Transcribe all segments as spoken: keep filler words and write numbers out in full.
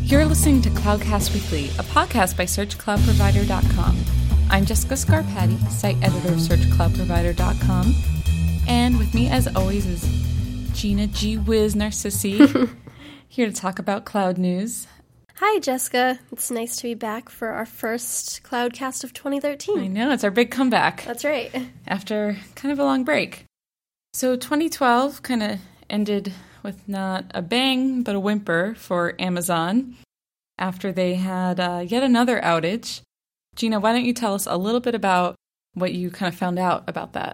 You're listening to Cloudcast Weekly, a podcast by search cloud provider dot com. I'm Jessica Scarpati, site editor of search cloud provider dot com. And with me, as always, is Gina G. Wiz Narcissi, here to talk about cloud news. Hi, Jessica. It's nice to be back for our first Cloudcast of twenty thirteen. I know, it's our big comeback. That's right. After kind of a long break. So twenty twelve kind of ended with not a bang, but a whimper for Amazon after they had uh, yet another outage. Gina, why don't you tell us a little bit about what you kind of found out about that?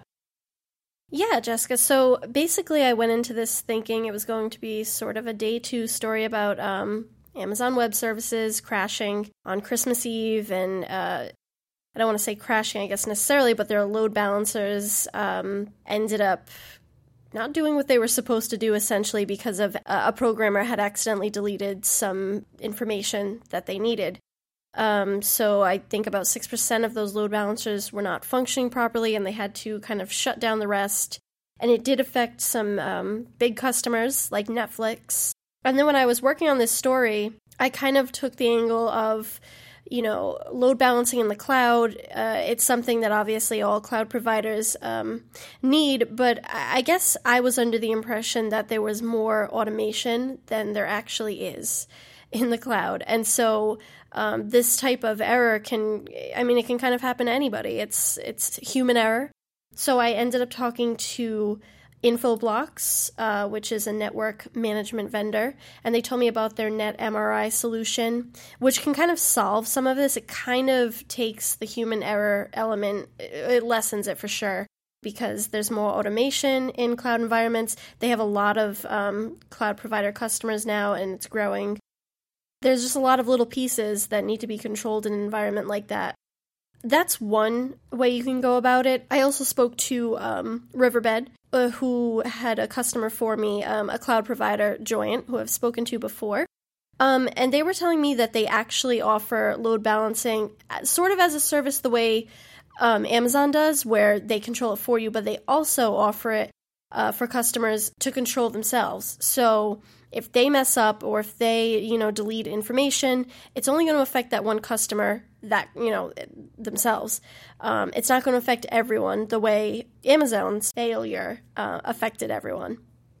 Yeah, Jessica. So basically I went into this thinking it was going to be sort of a day two story about um, Amazon Web Services crashing on Christmas Eve, and uh, I don't want to say crashing, I guess, necessarily, but their load balancers um, ended up not doing what they were supposed to do, essentially, because of uh, a programmer had accidentally deleted some information that they needed. Um, so I think about six percent of those load balancers were not functioning properly, and they had to kind of shut down the rest. And it did affect some um, big customers like Netflix. And then when I was working on this story, I kind of took the angle of, you know, load balancing in the cloud. Uh, it's something that obviously all cloud providers um, need, but I guess I was under the impression that there was more automation than there actually is in the cloud. And so um, this type of error can, I mean, it can kind of happen to anybody. It's, it's human error. So I ended up talking to Infoblox, uh, which is a network management vendor, and they told me about their NetMRI solution, which can kind of solve some of this. It kind of takes the human error element, it lessens it for sure, because there's more automation in cloud environments. They have a lot of um, cloud provider customers now, and it's growing. There's just a lot of little pieces that need to be controlled in an environment like that. That's one way you can go about it. I also spoke to um, Riverbed, uh, who had a customer for me, um, a cloud provider, Joyent, who I've spoken to before. Um, and they were telling me that they actually offer load balancing sort of as a service the way um, Amazon does, where they control it for you, but they also offer it uh, for customers to control themselves. So if they mess up or if they, you know, delete information, it's only going to affect that one customer, that, you know, themselves. Um, it's not going to affect everyone the way Amazon's failure uh, affected everyone.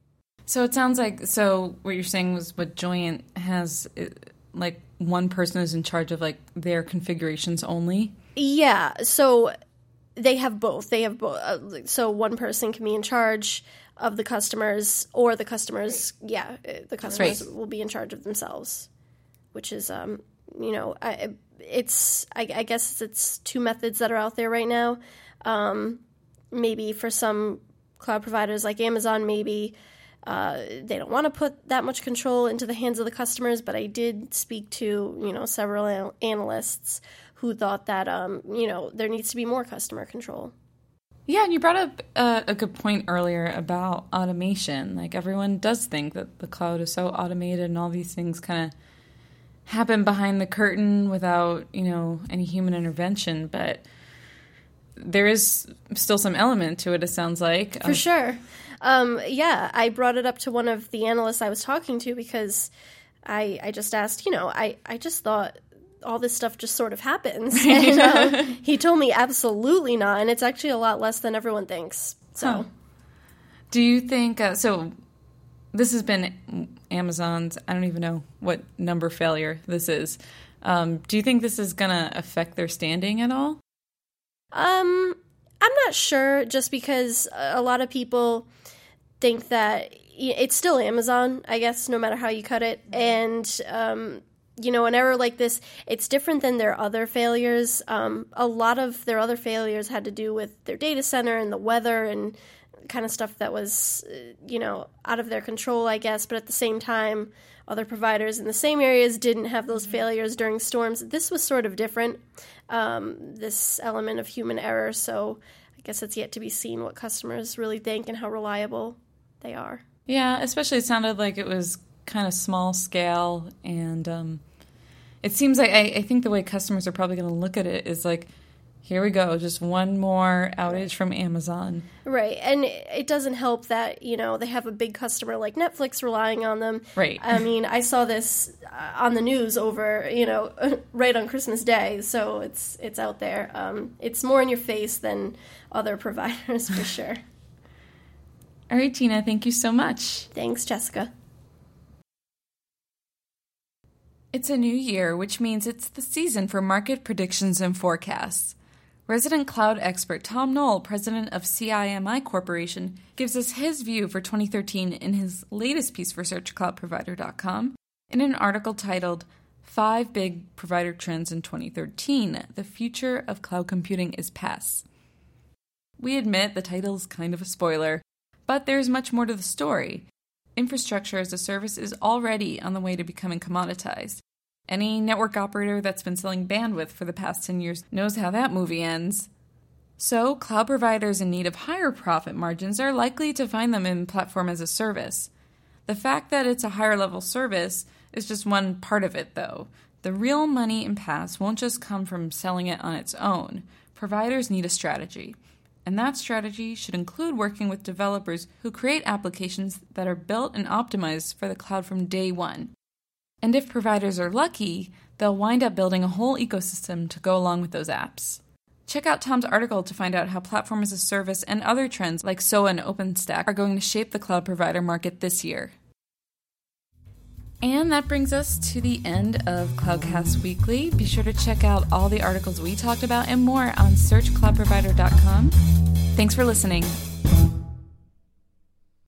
So it sounds like, so what you're saying was what Joyent has, like one person is in charge of like their configurations only? Yeah, so they have both. They have both. Uh, so one person can be in charge of the customers, or the customers, yeah, the customers right. will be in charge of themselves, which is, um, you know, I, it's, I, I guess it's two methods that are out there right now. Um, maybe for some cloud providers like Amazon, maybe uh, they don't want to put that much control into the hands of the customers, but I did speak to, you know, several anal- analysts who thought that, um, you know, there needs to be more customer control. Yeah, and you brought up uh, a good point earlier about automation. Like, everyone does think that the cloud is so automated and all these things kind of happen behind the curtain without, you know, any human intervention. But there is still some element to it, it sounds like. For um, sure. Um, yeah, I brought it up to one of the analysts I was talking to because I, I just asked, you know, I, I just thought all this stuff just sort of happens. And, um, he told me absolutely not, and it's actually a lot less than everyone thinks. So, huh. Do you think, uh, so this has been Amazon's, I don't even know what number failure this is. Um, do you think this is going to affect their standing at all? Um, I'm not sure, just because a lot of people think that it's still Amazon, I guess, no matter how you cut it. And, um, you know, an error like this, it's different than their other failures. Um, a lot of their other failures had to do with their data center and the weather and kind of stuff that was, you know, out of their control, I guess. But at the same time, other providers in the same areas didn't have those failures during storms. This was sort of different, um, this element of human error. So I guess it's yet to be seen what customers really think and how reliable they are. Yeah, especially it sounded like it was kind of small scale, and um, it seems like I, I think the way customers are probably going to look at it is like, here we go, just one more outage from Amazon. Right, and it doesn't help that, you know, they have a big customer like Netflix relying on them. Right. I mean, I saw this on the news over, you know, right on Christmas Day, so it's it's out there. Um, it's more in your face than other providers, for sure. All right, Tina, thank you so much. Thanks, Jessica. It's a new year, which means it's the season for market predictions and forecasts. Resident cloud expert Tom Knoll, president of C I M I Corporation, gives us his view for twenty thirteen in his latest piece for search cloud provider dot com in an article titled Five Big Provider Trends in twenty thirteen, The Future of Cloud Computing is Pass. We admit the title is kind of a spoiler, but there's much more to the story. Infrastructure as a service is already on the way to becoming commoditized. Any network operator that's been selling bandwidth for the past ten years knows how that movie ends. So, cloud providers in need of higher profit margins are likely to find them in platform as a service. The fact that it's a higher level service is just one part of it, though. The real money in PaaS won't just come from selling it on its own. Providers need a strategy. And that strategy should include working with developers who create applications that are built and optimized for the cloud from day one. And if providers are lucky, they'll wind up building a whole ecosystem to go along with those apps. Check out Tom's article to find out how platform as a service and other trends like S O A and OpenStack are going to shape the cloud provider market this year. And that brings us to the end of Cloudcast Weekly. Be sure to check out all the articles we talked about and more on search cloud provider dot com. Thanks for listening.